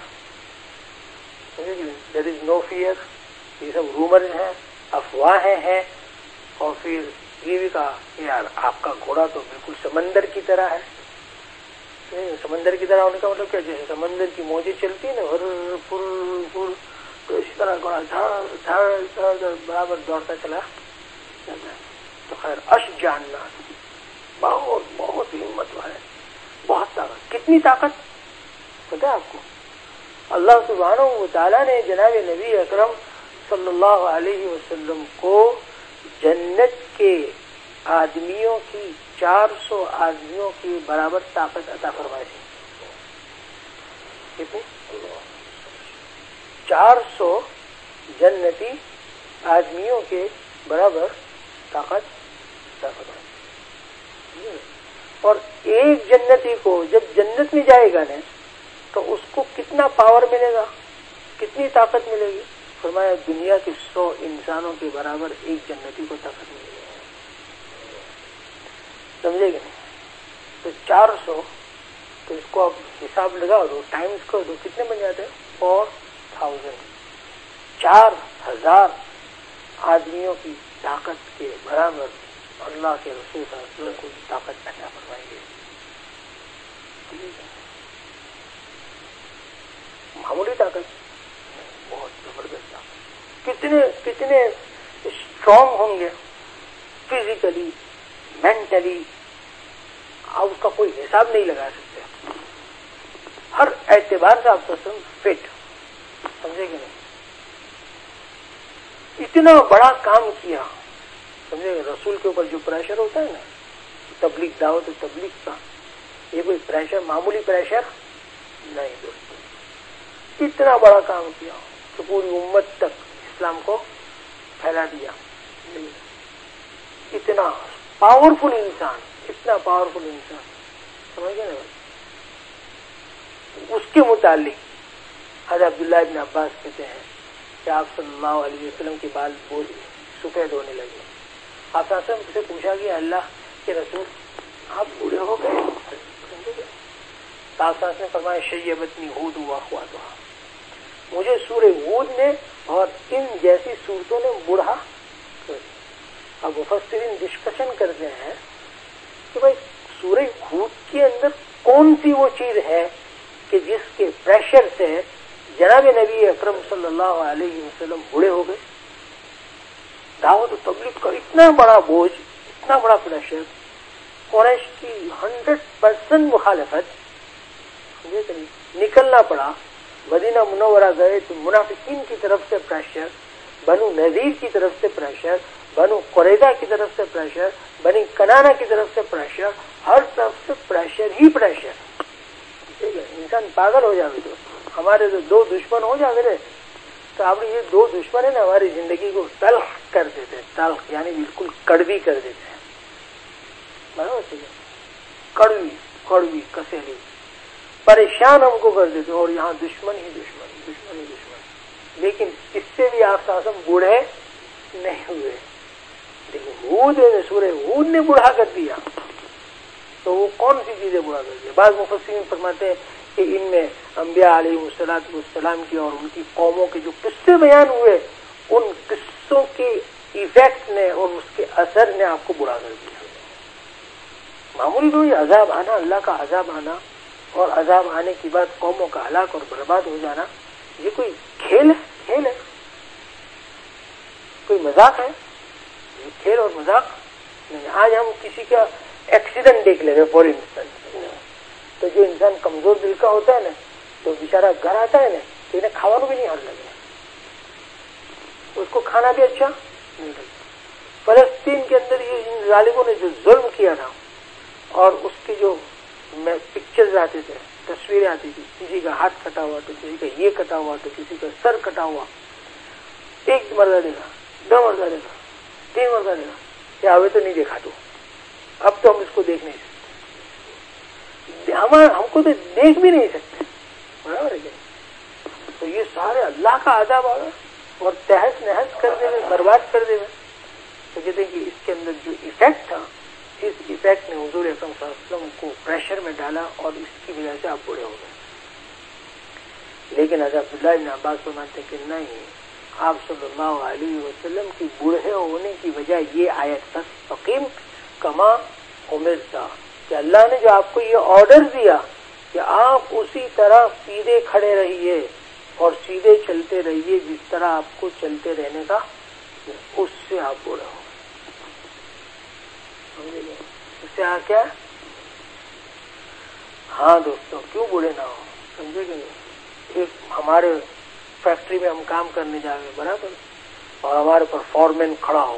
دیر از نو فیئر، یہ سب رومرز ہیں، افواہیں ہیں۔ اور پھر یہ بھی کہا یار آپ کا گھوڑا تو بالکل سمندر کی طرح ہے۔ سمندر کی طرح ہونے کا مطلب کیا؟ جیسے سمندر کی موجیں چلتی ہیں نا، تو اسی طرح گھوڑا دھڑ برابر دوڑتا چلا جاتا ہے۔ تو خیر اشجع الناس، بہت ہمت والے، بہت طاقت۔ کتنی طاقت پتہ ہے آپ کو؟ اللہ سبحانہ و تعالیٰ نے جناب نبی اکرم صلی اللہ علیہ وسلم کو جنت کے آدمیوں کی 400 آدمیوں کی برابر طاقت عطا فرمائی تھی۔ کتنی؟ 400 جنتی آدمیوں کے برابر طاقت عطا فرمائی۔ اور ایک جنتی کو جب جنت میں جائے گا نا تو اس کو کتنا پاور ملے گا، کتنی طاقت ملے گی؟ فرمایا دنیا کے 100 انسانوں کے برابر ایک جنتی کو طاقت ملے گی، سمجھے گا نہیں؟ تو 400، تو اس کو آپ حساب لگا دو، ٹائمز کر دو، کتنے بن جاتے ہیں؟ 4000، 4000 آدمیوں کی طاقت کے برابر اللہ کے رسول صلی اللہ علیہ وسلم کو طاقت عطا فرمائی گئی۔ معمولی طاقت، بہت زبردست طاقت۔ کتنے اسٹرانگ ہوں گے فزیکلی، مینٹلی، آپ اس کا کوئی حساب نہیں لگا سکتے۔ ہر اعتبار سے آپ کو فٹ، سمجھے کہ نہیں؟ اتنا بڑا کام کیا، سمجھے؟ رسول کے اوپر جو پریشر ہوتا ہے نا تبلیغ، دعوت تبلیغ کا، یہ کوئی پریشر معمولی پریشر نہیں دوستو، اتنا بڑا کام کیا کہ پوری امت تک اسلام کو پھیلا دیا. اتنا پاورفل انسان، اتنا پاورفل انسان، سمجھ گئے نا؟ اس کے متعلق حضرت عبداللہ ابن عباس کہتے ہیں کہ آپ صلی اللہ علیہ وسلم کے بال سفید ہونے لگے. آپ صلی اللہ علیہ وسلم سے پوچھا گیا اللہ کے رسول آپ بوڑھے ہو گئے؟ آپ صلی اللہ علیہ وسلم نے فرمایا شیبتنی ہود و اخواتها، مجھے سورہ ہود نے اور ان جیسی صورتوں نے بوڑھا کر دیا. اب مفسرین ڈسکشن کرتے ہیں کہ بھائی سورہ ہود کے اندر کون سی وہ چیز ہے کہ جس کے پریشر سے جناب نبی اکرم صلی اللہ علیہ وسلم بوڑھے ہو گئے. دعوت و تبلیغ کا اتنا بڑا بوجھ، اتنا بڑا پریشر، قریش کی 100% مخالفت، نکلنا پڑا. مدینہ منورہ گئے تو منافقین کی طرف سے پریشر، بنو نذیر کی طرف سے پریشر، بنو قریظہ کی طرف سے پریشر، بنی کنانہ کی طرف سے پریشر، ہر طرف سے پریشر ہی پریشر. ٹھیک ہے، انسان پاگل ہو جائے. تو ہمارے تو دو دشمن ہو جائے تو آپ یہ دو دشمن ہیں نا ہماری زندگی کو تلخ کر دیتے ہیں. تلخ یعنی بالکل کڑوی کر دیتے ہیں. برابر؟ ٹھیک ہے، کڑوی کڑوی کسیلی پریشان ہم کو کر دیتے ہیں. اور یہاں دشمن ہی دشمن، دشمن ہی دشمن. لیکن اس سے بھی آپ ساسم بوڑھے نہیں ہوئے. لیکن ہود نے، سورہ ہود نے بوڑھا کر دیا. تو وہ کون سی چیزیں بوڑھا کر دیا؟ بعض مفسرین فرماتے ہیں کہ ان میں انبیاء علیہ السلام کی اور ان کی قوموں کے جو قصے بیان ہوئے، ان قصوں کے ایفیکٹ نے اور اس کے اثر نے آپ کو بوڑھا کر دیا. معمولی کوئی عذاب آنا، اللہ کا عذاب آنا، اور عذاب آنے کی بعد قوموں کا ہلاک اور برباد ہو جانا، یہ کوئی کھیل ہے؟ کھیل ہے؟ کوئی مذاق ہے؟ یہ کھیل اور مذاق نہیں. آج ہم کسی کا ایکسیڈنٹ دیکھ لیں گے فور انسٹنس، تو جو انسان کمزور دل کا ہوتا ہے نا تو بیچارہ گھر آتا ہے نا تو انہیں کھانا بھی نہیں ہر لگے، اس کو کھانا بھی اچھا نہیں لگتا. فلسطین کے اندر یہ ان ظالموں نے جو ظلم کیا تھا، اور اس کے جو پکچرز آتے تھے، تصویریں آتی تھی، کسی کا ہاتھ کٹا ہوا تو کسی کا یہ کٹا ہوا تو کسی کا سر کٹا ہوا، ایک مرتبہ دیکھا، دو مرتبہ دیکھا، تین مرتبہ دیکھا، یہ آگے تو نہیں دیکھا. تو اب تو ہم اس کو دیکھ نہیں سکتے، ہم کو تو دیکھ بھی نہیں سکتے. برابر ہے؟ تو یہ سارے اللہ کا عذاب آ گیا اور تہس نہس کر دے، برباد کر دے. تو کہتے ہیں کہ اس کے اندر جو ایفیکٹ تھا، اس ایفیکٹ نے حضور اکرم صلی اللہ علیہ وسلم کو پریشر میں ڈالا اور اس کی وجہ سے آپ بوڑھے ہو گئے. لیکن حضرت عبداللہ ابن عباس فرماتے ہیں کہ نہیں، آپ صلی اللہ علیہ وسلم کی بوڑھے ہونے کی وجہ یہ آیت فاستقیم کما امرتا، کہ اللہ نے جو آپ کو یہ آرڈر دیا کہ آپ اسی طرح سیدھے کھڑے رہیے اور سیدھے چلتے رہیے جس طرح آپ کو چلتے رہنے کا، اس سے آپ بوڑھے ہو. اس سے کیا؟ ہاں دوستوں، کیوں بوڑھے نہ ہو؟ سمجھے کہ نہیں؟ ایک ہمارے فیکٹری میں ہم کام کرنے جا رہے برابر، اور ہمارے پر فورمین کھڑا ہو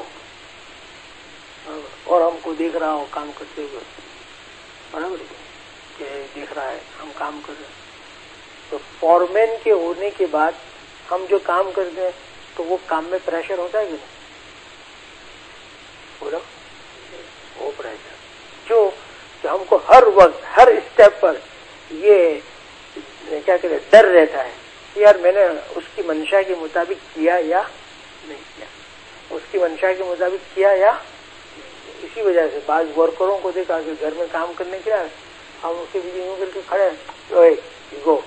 اور ہم کو دیکھ رہا ہو کام کرتے ہوئے، برابر کہ دیکھ رہا ہے ہم کام کر رہے ہیں. تو فورمین کے ہونے کے بعد ہم جو کام کرتے ہیں تو وہ کام میں پریشر ہوتا ہے کہ نہیں؟ بولو، وہ پریشر جو کہ ہم کو ہر وقت ہر اسٹیپ پر یہ کیا کہتے ہیں، ڈر رہتا ہے کہ یار میں نے اس کی منشا کے مطابق کیا یا نہیں کیا، اس کی منشا کے مطابق کیا یا. اسی وجہ سے بعض ورکروں کو دیکھا کہ گھر میں کام کرنے کے لیے ہم اس کے بیچ میں کر کے کھڑے ہیں، گو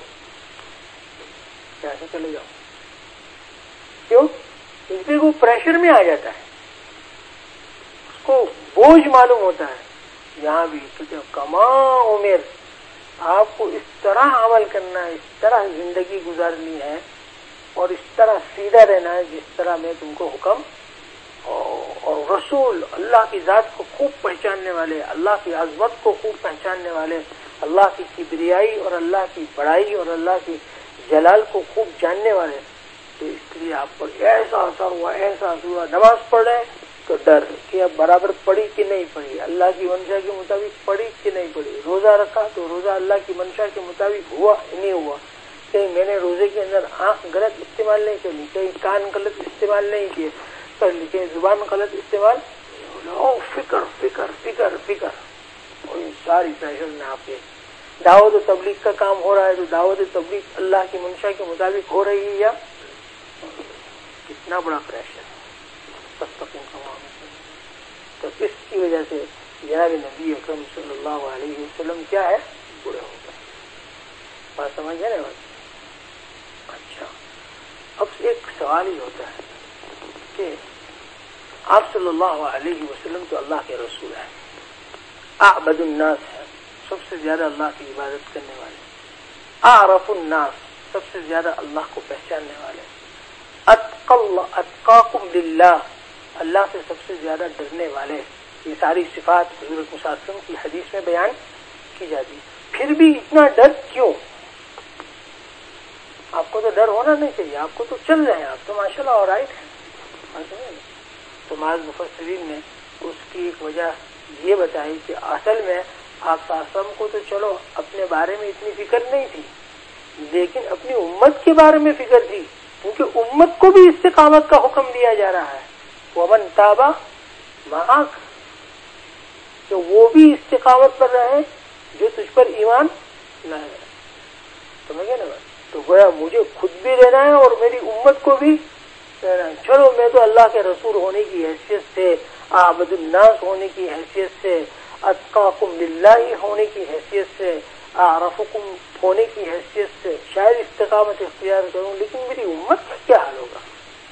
کیسے چلے جاؤ. کیوں؟ اس لیے وہ پریشر میں آ جاتا ہے، اس کو بوجھ معلوم ہوتا ہے. یہاں بھی کما عمر، آپ کو اس طرح عمل کرنا ہے، اس طرح زندگی گزارنی ہے اور اس طرح سیدھا رہنا ہے جس طرح میں تم کو حکم. اور رسول اللہ کی ذات کو خوب پہچاننے والے، اللہ کی عظمت کو خوب پہچاننے والے، اللہ کی کبریائی اور اللہ کی بڑائی اور اللہ کی جلال کو خوب جاننے والے تو اس لیے آپ پر ایسا اثر ہوا، ایسا اثر ہوا. نماز پڑھ رہے تو ڈر کہ اب برابر پڑھی کہ نہیں پڑھی، اللہ کی منشا کے مطابق پڑھی کہ نہیں پڑھی. روزہ رکھا تو روزہ اللہ کی منشا کے مطابق ہوا نہیں ہوا. کہیں میں نے روزے کے اندر آنکھ غلط استعمال نہیں کرلی، کہیں کان غلط استعمال نہیں کیے کر لی، کہیں زبان غلط استعمال. فکر فکر فکر فکر اور ان ساری پریشر میں آپ کے دعوت و تبلیغ کا کام ہو رہا ہے تو دعوت و تبلیغ اللہ کی منشا کے مطابق ہو رہی ہے یا کتنا بڑا پریشر مستقیم کا معاملہ. تو اس کی وجہ سے جناب نبی اکرم صلی اللہ علیہ وسلم کیا ہے برے ہو گئے. بات سمجھ گئے نا بات؟ اچھا اب ایک سوال ہی ہوتا ہے کہ آپ صلی اللہ علیہ وسلم تو اللہ کے رسول ہیں، اعبد الناس ہیں، سب سے زیادہ اللہ کی عبادت کرنے والے، اعرف الناس سب سے زیادہ اللہ کو پہچاننے والے، اتقاکم للہ اللہ سے سب سے زیادہ ڈرنے والے. یہ ساری صفات حضرت صلی اللہ علیہ وسلم کی حدیث میں بیان کی جاتی. پھر بھی اتنا ڈر کیوں؟ آپ کو تو ڈر ہونا نہیں چاہیے، آپ کو تو چل رہے ہیں، آپ تو ماشاءاللہ آلرائٹ ہیں. تو بعض مفسرین نے اس کی ایک وجہ یہ بتائی کہ اصل میں آپ صلی اللہ علیہ وسلم کو تو چلو اپنے بارے میں اتنی فکر نہیں تھی، لیکن اپنی امت کے بارے میں فکر تھی، کیونکہ امت کو بھی استقامت کا حکم دیا جا رہا ہے. ومن تاب معک، کہ وہ بھی استقامت پر رہے جو تجھ پر ایمان لائے. سمجھ گئے نا بات؟ تو گویا مجھے خود بھی رہنا ہے اور میری امت کو بھی رہنا ہے. چلو میں تو اللہ کے رسول ہونے کی حیثیت سے، عابد الناس ہونے کی حیثیت سے، اتقاکم للہ ہونے کی حیثیت سے، اعرفکم ہونے کی حیثیت سے شاید استقامت اختیار کروں، لیکن میری امت کا کیا حال ہوگا؟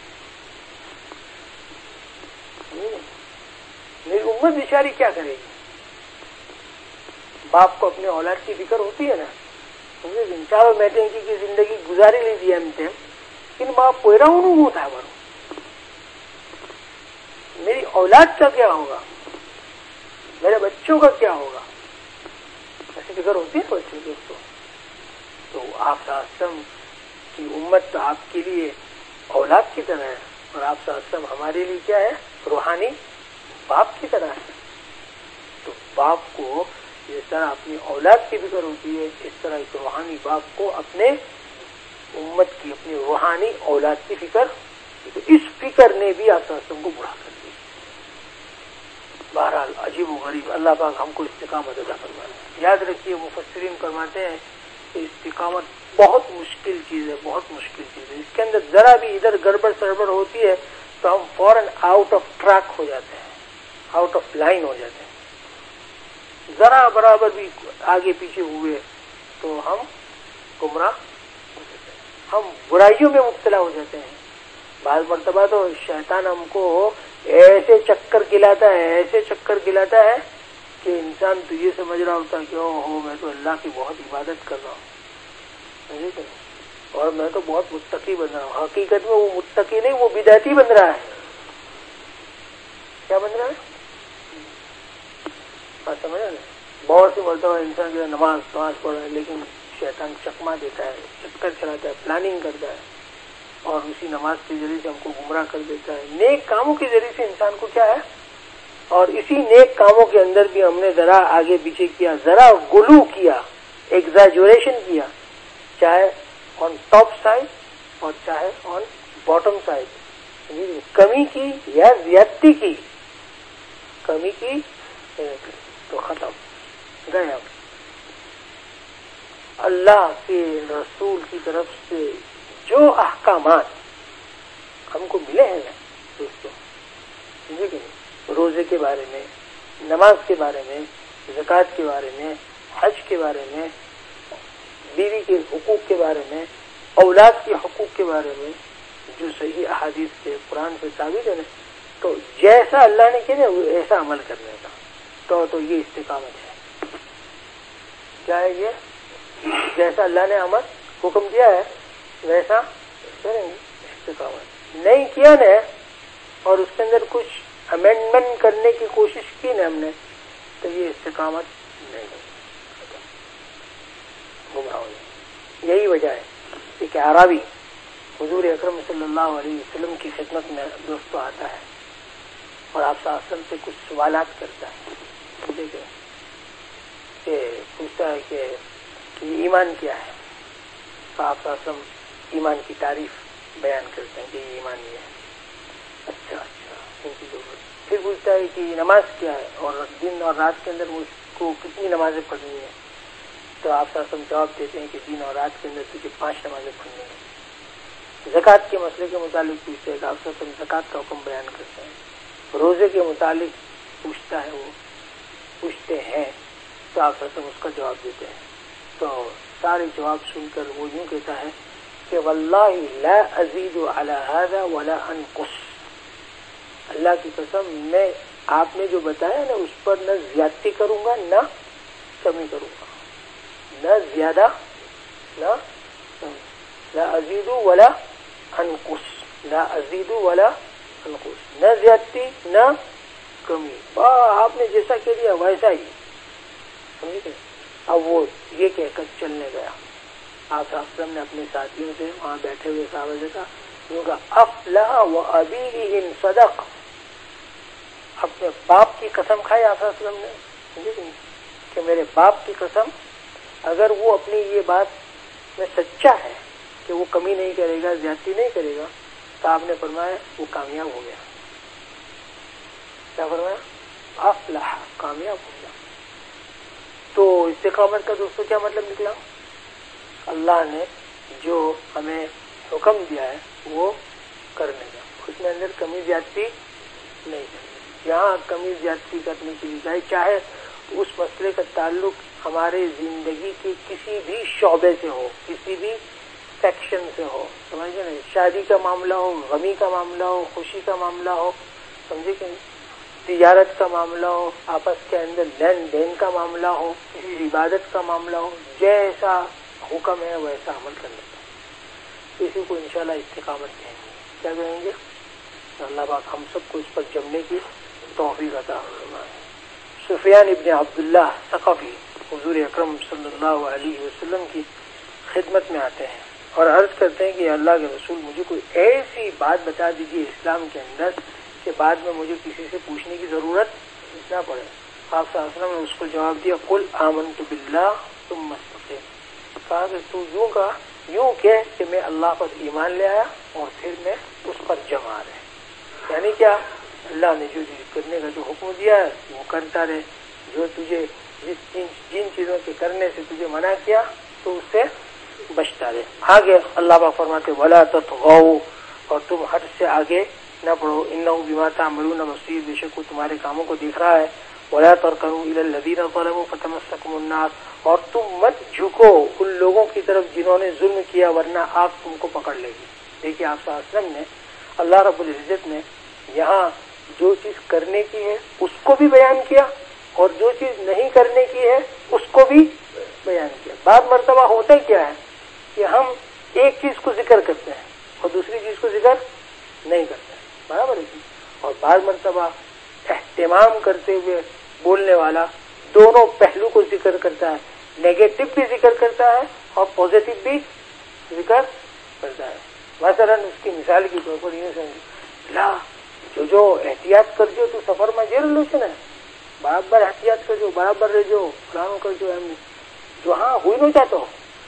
میری امت بیچاری کیا کرے گی؟ باپ کو اپنے اولاد کی فکر ہوتی ہے نا. چاروں بیٹے کی زندگی گزاری لیجیے ہم تھے، لیکن باپ پوئرا انہوں ہوتا ہے بڑوں، میری اولاد کا کیا ہوگا، میرے بچوں کا کیا ہوگا، ایسی فکر ہوتی ہے بچوں کی. تو آپ صلی اللہ علیہ وسلم کی امت تو آپ کے لیے اولاد کی طرح ہے، اور آپ صلی اللہ علیہ وسلم ہمارے لیے کیا ہے؟ روحانی باپ کی طرح ہے. تو باپ کو جس طرح اپنی اولاد کی فکر ہوتی ہے، اس طرح ایک روحانی باپ کو اپنے امت کی، اپنی روحانی اولاد کی فکر. تو اس فکر نے بھی آپ صلی اللہ علیہ وسلم کو بڑھا کر دی. بہرحال عجیب و غریب، اللہ پاک ہم کو استقامت عطا فرمائے. یاد رکھیے مفسرین فرماتے ہیں کہ استقامت بہت مشکل چیز ہے، بہت مشکل چیز ہے. اس کے اندر ذرا بھی ادھر گڑبڑ سڑبڑ ہوتی ہے تو ہم فوراً آؤٹ آف ٹریک ہو جاتے ہیں، آؤٹ آف لائن ہو جاتے ہیں. ذرا برابر بھی آگے پیچھے ہوئے تو ہم گمراہ ہو جاتے ہیں، ہم برائیوں میں مبتلا ہو جاتے ہیں. بعض مرتبہ تو شیطان ہم کو ایسے چکر کھلاتا ہے، ایسے چکر کھلاتا ہے کہ انسان تو یہ سمجھ رہا ہوتا ہے کہ اوہ میں تو اللہ کی بہت عبادت کر رہا ہوں اور میں تو بہت متقی بن رہا ہوں. حقیقت میں وہ متقی نہیں، وہ بدعتی بن رہا ہے. کیا بن رہا ہے؟ بات سمجھ رہے ہیں؟ بہت سی مرتبہ انسان جو نماز پڑھ رہا ہے لیکن شیطان چکما دیتا ہے، چکر چلاتا ہے، پلاننگ کرتا ہے اور اسی نماز کے ذریعے سے ہم کو گمراہ کر دیتا ہے. نیک کاموں کے ذریعے سے انسان کو کیا ہے، اور اسی نیک کاموں کے اندر بھی ہم نے ذرا آگے پیچھے کیا، ذرا غلو کیا، ایگزیجریشن کیا، چاہے آن ٹاپ سائڈ اور چاہے آن باٹم سائڈ، کمی کی یا زیادتی کی، کمی کی تو ختم گئے. ہم اللہ کے رسول کی طرف سے جو احکامات ہم کو ملے ہیں نا دوستوں، روزے کے بارے میں، نماز کے بارے میں، زکوٰۃ کے بارے میں، حج کے بارے میں، بیوی کے حقوق کے بارے میں، اولاد کے حقوق کے بارے میں، جو صحیح احادیث سے قرآن سے ثابت ہے نا، تو جیسا اللہ نے کیا وہ ایسا عمل کرنے کا تو یہ استقامت ہے. کیا ہے یہ؟ جیسا اللہ نے عمل حکم دیا ہے ویسا کریں گے. استقامت نہیں کیا نا اور اس کے اندر کچھ امینڈمنٹ کرنے کی کوشش کی نا ہم نے تو یہ استقامت نہیں گمراہ ہو جائے. یہی وجہ ہے کہ عربی حضور اکرم صلی اللہ علیہ وسلم کی خدمت میں دوستوں آتا ہے اور آپ صلی اللہ علیہ وسلم سے کچھ سوالات کرتا ہے، دیکھیں کہ پوچھتا ہے کہ یہ ایمان کیا ہے، تو آپ صلی اللہ علیہ وسلم ایمان کی تعریف بیان کرتے ہیں کہ یہ ایمان یہ ہے، اچھا ان کی ضرورت۔ پھر پوچھتا ہے کہ نماز کیا ہے اور دن اور رات کے اندر اس کو کتنی نمازیں پڑھنی ہیں، تو آپ صلی اللہ علیہ وسلم جواب دیتے ہیں کہ دن اور رات کے اندر تجھے 5 نمازیں پڑھنی ہیں۔ زکوٰۃ کے مسئلے کے متعلق پوچھتے ہیں کہ آپ صلی اللہ علیہ وسلم زکوٰۃ کا حکم بیان کرتے ہیں۔ روزے کے متعلق پوچھتا ہے، وہ پوچھتے ہیں تو آپ صلی اللہ علیہ وسلم اس کا جواب دیتے ہیں۔ تو سارے جواب سن کر وہ یوں کہتا ہے کہ واللہ لا ازید علی ھذا ولا انقص، اللہ کی قسم میں آپ نے جو بتایا نا اس پر نہ زیادتی کروں گا نہ کمی کروں گا، نہ زیادہ نہ کمی، لا ازید ولا انقص، لا ازید ولا انقص، نہ زیادتی نہ کمی، آپ نے جیسا کہہ دیا ویسا ہی، سمجھے؟ اب وہ یہ کہہ کر چلنے گیا۔ آپ صلی اللہ علیہ وسلم نے اپنے ساتھیوں سے، وہاں بیٹھے ہوئے صحابہ سے کہا، یوں کہا افلح وابیہ ان صدق، اپنے باپ کی قسم کھائی آپ صلی اللہ علیہ وسلم نے، سمجھے کہ میرے باپ کی قسم اگر وہ اپنی یہ بات میں سچا ہے کہ وہ کمی نہیں کرے گا، زیادتی نہیں کرے گا، تو آپ نے فرمایا وہ کامیاب ہو گیا۔ کیا فرمایا؟ افلح، کامیاب ہو گیا۔ تو استقامت کا دوستوں کیا مطلب نکلا؟ اللہ نے جو ہمیں حکم دیا ہے وہ کرنے کا، اس میں اندر کمی زیادتی نہیں کرنی۔ یہاں کمی زیادتی کرنے کی بجائے چاہے اس مسئلے کا تعلق ہمارے زندگی کے کسی بھی شعبے سے ہو، کسی بھی سیکشن سے ہو، سمجھے نا، شادی کا معاملہ ہو، غمی کا معاملہ ہو، خوشی کا معاملہ ہو، سمجھے کہ تجارت کا معاملہ ہو، آپس کے اندر لین دین کا معاملہ ہو، کسی عبادت کا معاملہ ہو، جیسا حکم ہے ویسا عمل کرنے کا، اسی کو انشاءاللہ استقامت کہیں گے۔ کیا کہیں گے؟ اللہ پاک ہم سب کو اس پر جمنے کی توفیق عطا فرمائے۔ سفیان ابن عبداللہ ثقفی حضور اکرم صلی اللہ علیہ وسلم کی خدمت میں آتے ہیں اور عرض کرتے ہیں کہ اللہ کے رسول مجھے کوئی ایسی بات بتا دیجیے اسلام کے اندر کہ بعد میں مجھے کسی سے پوچھنے کی ضرورت نہ پڑے۔ آپ صلی اللہ علیہ وسلم نے اس کو جواب دیا قل آمنت باللہ ثم استقم، کہا کہ تو یوں کہ میں اللہ پر ایمان لے آیا اور پھر میں اس پر جمع رہے، یعنی کیا؟ اللہ نے جو کرنے کا جو حکم دیا ہے وہ کرتا رہے، جو تجھے جن چیزوں کے کرنے سے تجھے منع کیا تو اس سے بچتا رہے۔ آگے اللہ پاک فرماتے ولا تطغوا، اور تم حد سے آگے نہ بڑھو، انہ بما تعملون بصیر، بے شک وہ تمہارے کاموں کو دیکھ رہا ہے، ولا ترکنوا الی الذین ظلموا فتمسکم النار، اور تم مت جھکو ان لوگوں کی طرف جنہوں نے ظلم کیا ورنہ آگ تم کو پکڑ لے گی۔ دیکھیے آپ صلی اللہ علیہ وسلم نے، اللہ رب العزت نے یہاں جو چیز کرنے کی ہے اس کو بھی بیان کیا اور جو چیز نہیں کرنے کی ہے اس کو بھی بیان کیا۔ بعض مرتبہ ہوتا کیا ہے کہ ہم ایک چیز کو ذکر کرتے ہیں اور دوسری چیز کو ذکر نہیں کرتے ہیں، برابر ہے، اور بعض مرتبہ اہتمام کرتے ہوئے بولنے والا دونوں پہلو کو ذکر کرتا ہے، نیگیٹو بھی ذکر کرتا ہے اور پازیٹو بھی ذکر کرتا ہے۔ مثلا اس کی مثال کے طور پر یہ سمجھو، لا جو احتیاط کر جو تو سفر میں جیل لو سے نا، برابر احتیاط کر جو، برابر رہ جو، فلانوں کر جو، جو ہاں ہوئی نہیں چاہتا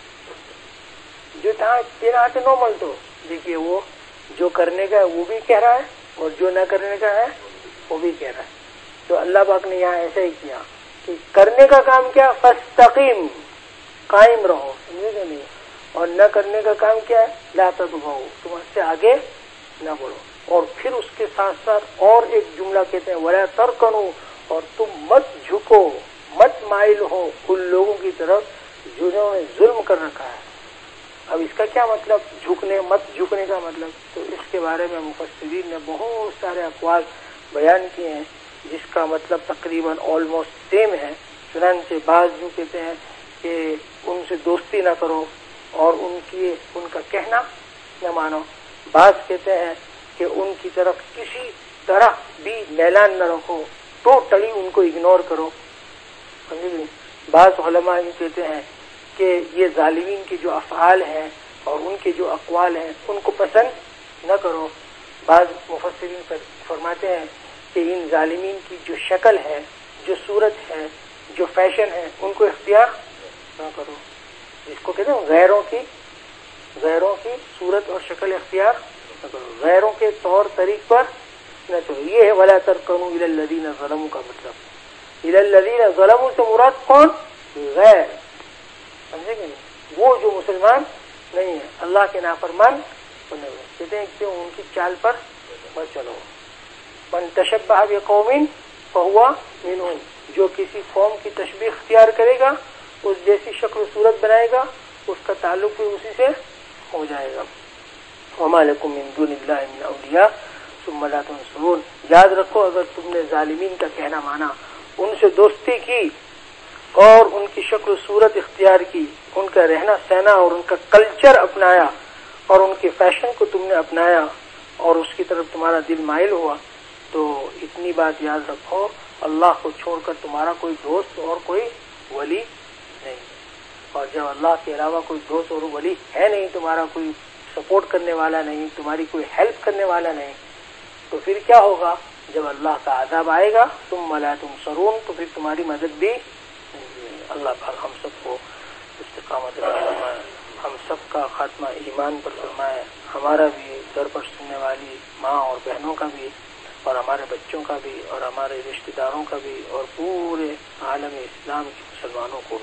جو تیرا ہاتھ نو مل تو، دیکھیے وہ جو کرنے کا ہے وہ بھی کہہ رہا ہے اور جو نہ کرنے کا ہے وہ بھی کہہ رہا ہے۔ تو اللہ پاک نے یہاں ایسا ہی کیا کہ کرنے کا کام کیا، فاستقیم، قائم رہو، سمجھے کہ نہیں، اور نہ کرنے کا کام کیا ہے، لا تطغوا، تم اس سے آگے نہ بڑھو۔ اور پھر اس کے ساتھ ساتھ اور ایک جملہ کہتے ہیں ولا ترکنوا، اور تم مت جھکو، مت مائل ہو ان لوگوں کی طرف جنہوں نے ظلم کر رکھا ہے۔ اب اس کا کیا مطلب، جھکنے مت جھکنے کا مطلب؟ تو اس کے بارے میں مفسرین نے بہت سارے اقوال بیان کیے ہیں جس کا مطلب تقریباً آلموسٹ سیم ہے۔ چنانچہ بعض یوں کہتے ہیں کہ ان سے دوستی نہ کرو اور ان کا کہنا نہ مانو، بعض کہتے ہیں کہ ان کی طرف کسی طرح بھی میلان نہ رکھو، ٹوٹلی ان کو اگنور کرو، سمجھے۔ بعض علماء یہ کہتے ہیں کہ یہ ظالمین کے جو افعال ہیں اور ان کے جو اقوال ہیں ان کو پسند نہ کرو. بعض مفسرین فرماتے ہیں کہ ان ظالمین کی جو شکل ہے، جو صورت ہے، جو فیشن ہے، ان کو اختیار نہ کرو. اس کو کہتے ہیں غیروں کی صورت اور شکل اختیار نہ کرو، غیروں کے طور طریق پر نہ چلو. یہ ہے وَلَا تَرْكَنُوا إِلَى الَّذِينَ ظَلَمُوا کا مطلب. إِلَى الَّذِينَ ظَلَمُوا سے مراد کون؟ غیر. سمجھے کہ نہیں؟ وہ جو مسلمان نہیں ہے، اللہ کے نافرمان بنے ہوئے. کہتے ہیں کہ ان کی چال پر مت چلو. مَن تَشَبَّهَ بِقَوْمٍ فَهُوَ مِنْهُمْ. جو کسی قوم کی تشبیہ اختیار کرے گا، اس جیسی شکل و صورت بنائے گا، اس کا تعلق بھی اسی سے ہو جائے گا. وَمَا لَكُم مِّن دُونِ اللَّهِ مِنْ أَوْلِيَاءَ ثُمَّ لَا تُنصَرُونَ. یاد رکھو اگر تم نے ظالمین کا کہنا مانا، ان سے دوستی کی اور ان کی شکل و صورت اختیار کی، ان کا رہنا سہنا اور ان کا کلچر اپنایا اور ان کے فیشن کو تم نے اپنایا اور اس کی طرف تمہارا دل مائل ہوا، تو اتنی بات یاد رکھو، اللہ کو چھوڑ کر تمہارا کوئی دوست اور کوئی ولی نہیں. اور جب اللہ کے علاوہ کوئی دوست اور ولی ہے نہیں، تمہارا کوئی سپورٹ کرنے والا نہیں، تمہاری کوئی ہیلپ کرنے والا نہیں، تو پھر کیا ہوگا؟ جب اللہ کا عذاب آئے گا ثم لا تنصرون، تو پھر تمہاری مدد بھی نہیں. اللہ پاک ہم سب کو استقامت عطا فرمائے، ہم سب کا خاتمہ ایمان پر فرمائے، ہمارا بھی، در پر سننے والی ماں اور بہنوں کا بھی، اور ہمارے بچوں کا بھی، اور ہمارے رشتہ داروں کا بھی، اور پورے عالم اسلام کے مسلمانوں کو بھی.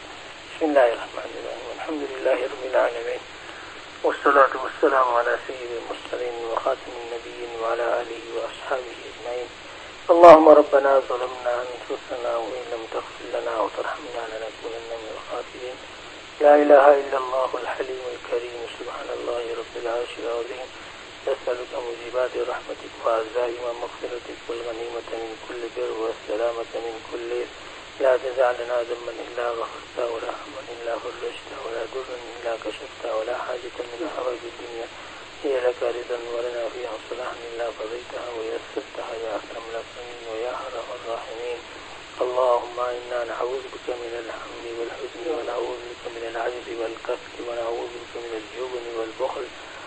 بسم اللہ الرحمن الرحیم. الحمد للہ رب العالمین، والصلاة والسلام على سید المرسلین وخاتم النبیین وعلى آلہ واصحابہ اجمعین. اللهم ربنا ظلمنا انفسنا وان لم تغفر لنا وترحمنا لنكونن من الخاسرين. لا اله الا الله الحليم الكريم. سبحان الله رب العرش العظيم. نسألك موجبات رحمتك وعزائم مغفرتك والغنيمة من كل بر والسلامة من كل إثم. لا تدع لنا ذنبا إلا غفرته ولا هما إلا فرجته ولا ضرا إلا كشفته ولا حاجة من حوائج الدنيا هي لك رضا ولنا فيها صلاح إلا قضيتها ويسرتها يا أكرم الأكرمين ويا أرحم الراحمين. اللهم إنا نعوذ بك من الهم والحزن ونعوذ بك من العجز والكسل ونعوذ بك من الجبن والبخل.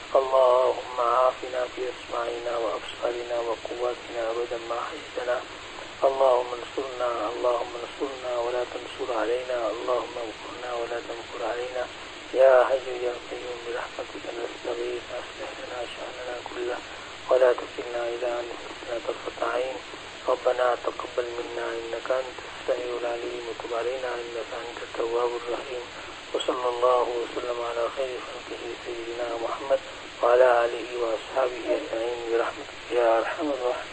اللهم عافنا في أسماعنا وأبصارنا وقواتنا أبدا ما حييتنا. اللهم انصرنا ولا تنصر علينا. اللهم امكرنا ولا تمكر علينا. يا حي يا قيوم برحمتك نستغيث أصلح لنا شأننا كله ولا تكلنا إلى أنفسنا طرفة عين. ربنا تقبل منا إنك أنت السميع العليم وتب علينا إنك أنت التواب الرحيم. وصلى الله وسلم على خير خلقه سيدنا محمد وعلى آله وأصحابه أجمعين برحمتك يا أرحم الراحمين.